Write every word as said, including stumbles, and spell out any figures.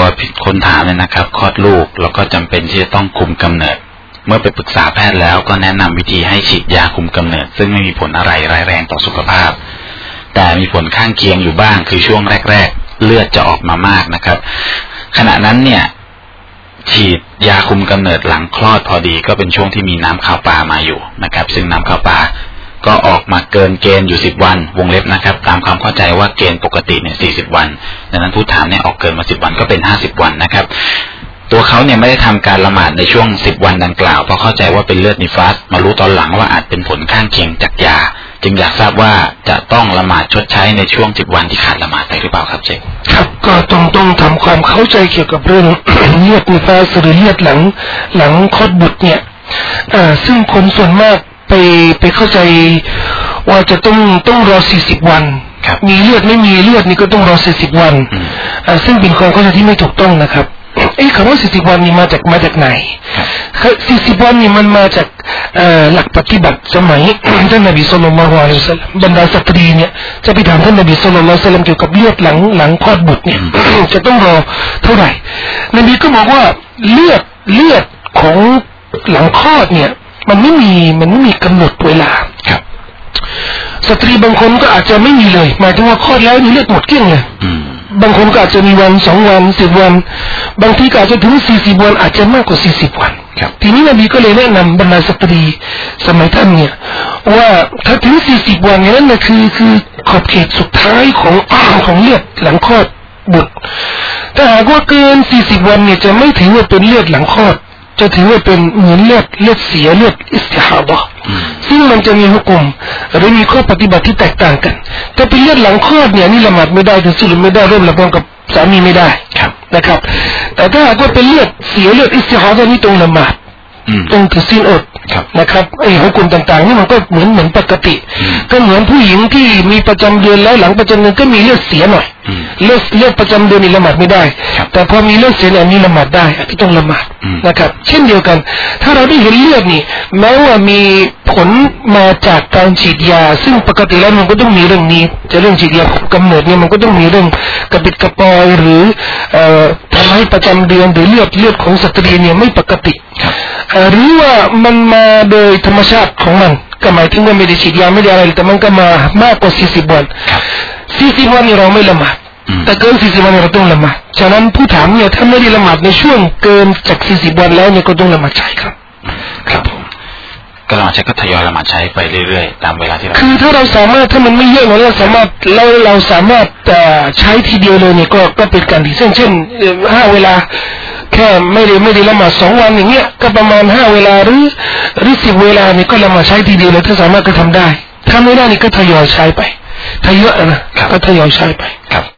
คนถามเนี่ยนะครับคลอดลูกแล้วก็จำเป็นที่จะต้องคุมกำเนิดเมื่อไปปรึกษาแพทย์แล้วก็แนะนำวิธีให้ฉีดยาคุมกำเนิดซึ่งไม่มีผลอะไรร้ายแรงต่อสุขภาพแต่มีผลข้างเคียงอยู่บ้างคือช่วงแรกๆเลือดจะออกมามากนะครับขณะนั้นเนี่ยฉีดยาคุมกำเนิดหลังคลอดพอดีก็เป็นช่วงที่มีน้ำขาวปลามาอยู่นะครับซึ่งน้ำขาวปลาก็ออกมาเกินเกณฑ์อยู่สิบวันวงเล็บนะครับตามความเข้าใจว่าเกณฑ์ปกติเนี่ยสี่สิบวันดังนั้นผู้ถามเนี่ยออกเกินมาสิบวันก็เป็นห้าสิบวันนะครับตัวเขาเนี่ยไม่ได้ทำการละหมาดในช่วงสิบวันดังกล่าวเพราะเข้าใจว่าเป็นเลือดนิฟาสมารู้ตอนหลังว่าอาจเป็นผลข้างเคียงจากยาจึงอยากทราบว่าจะต้องละหมาดชดใช้ในช่วงสิบวันที่ขาดละหมาดไปหรือเปล่าครับเจ๊ครับก็ต้องต้องทำความเข้าใจเกี่ยวกับเรื่อง เลือดนิฟาสหรือเลือดหลังหลังคลอดบุตรเนี่ยอ่าซึ่งคนส่วนมากไปไปเข้าใจว่าจะต้องต้องรอสี่สิบวันมีเลือดไม่มีเลือดนี่ก็ต้องรอสี่สิบวันอ่าซึ่งเป็นความเข้าใจที่ไม่ถูกต้องนะครับไอ้คำว่าสี่สิบวันนี่มาจากมาจากไหนสี่สิบวันนี่มันมาจากหลักปฏิบัติสมัยท่านนบีศ็อลลัลลอฮุอะลัยฮิวะซัลลัมบรรดาสตรีเนี่ยจะไปถามท่านนบีศ็อลลัลลอฮุอะลัยฮิวะซัลลัมเกี่ยวกับเลือดหลังหลังคลอดบุตรเนี่ยจะต้องรอเท่าไหร่นบีก็บอกว่าเลือดเลือดของหลังคลอดเนี่ยมันไม่มีมันไม่มีกำหนดเวลาครับสตรีบางคนก็อาจจะไม่มีเลยหมายถึงว่าคลอดแล้วมีเลือดหมดเกลี้ยงเลยบางคนก็อาจจะมีวันสองวันสิบวันบางทีก็อาจจะถึงสี่สิบวันอาจจะมากกว่าสี่สิบวันทีนี้นบีก็เลยแนะนำบรรดาสตรีสมัยท่านเนี่ยว่าถ้าถึงสี่สิบวันนั้นนะคือคือขอบเขตสุดท้ายของของเลือดหลังคลอดบุตรถ้าหากว่าเกินสี่สิบวันเนี่ยจะไม่ถือว่าเป็นเลือดหลังคลอดจะถือว่าเป็นเหมือนเลือดเลือดเสียเลือดอิสติฮาดะห์ซึ่งมันจะมีหุกุมหรือมีข้อปฏิบัติที่แตกต่างกันแต่เป็นเลือดหลังคลอดเนี่ยนี่ละหมาดไม่ได้ถึงสุลไม่ได้ร่วมละหมาดกับสามีไม่ได้นะครับแต่ถ้าหากว่าเป็นเลือดเสียเลือดอิสติฮาดะห์นี่ต้องละหมาดต้องถือศีลอดนะครับไอ้หุกุมต่างๆนี่มันก็เหมือนเหมือนปกติก็เหมือนผู้หญิงที่มีประจำเดือนแล้วหลังประจำเดือนก็มีเลือดเสียหน่อยเลือดเลือดประจำเดือนนี่ละหมาดไม่ได้แต่พอมีเลือดเสียอันนี้ละหมาดได้ที่ต้องละหมาดนะครับเช่นเดียวกันถ้าเราได้เห็นเลือดนี่แม้ว่ามีผลมาจากการฉีดยาซึ่งปกติแล้วมันก็ต้องมีเรื่องนี้จะเรื่องฉีดยากำเนิดเนี่ยมันก็ต้องมีเรื่องกระปิดกระปอยหรือเอ่อทำให้ประจำเดือนหรือเลือดเลือดของสตรีเนี่ยไม่ปกติหรือว่ามันมาโดยธรรมชาติของมันก็หมายถึงว่าไม่ได้ฉีดยาไม่ได้อะไรแต่มันก็มามากกว่าสี่สิบวันสี่สิบวันนี่เราไม่ละหมาดแต่เกินสี่สิบวันเราต้องละหมาดฉะนั้นผู้ถามเนี่ยถ้าไม่ได้ละหมาดในช่วงเกินจากสี่สิบวันแล้วเนี่ยก็ต้องละหมาดใช้ครับครับก็ละหมาดใช้ก็ทยอยละหมาดใช้ไปเรื่อยๆตามเวลาที่เราคือถ้าเราสามารถถ้ามันไม่เยอะเราสามารถเราเราสามารถใช้ทีเดียวเลยเนี่ยก็ก็เป็นการดีเช่นเช่นห้าเวลาแค่ไม่ได้ไม่ได้ละหมาดสองวันอย่างเงี้ยก็ประมาณห้าเวลาหรือหรือสิบเวลานี่ก็ละหมาดใช้ทีเดียวเลยถ้าสามารถก็ทำได้ถ้าไม่ได้นี่ก็ทยอยใช้ไปถ้าเยอะนะก็ทยอยใช้ไปครับ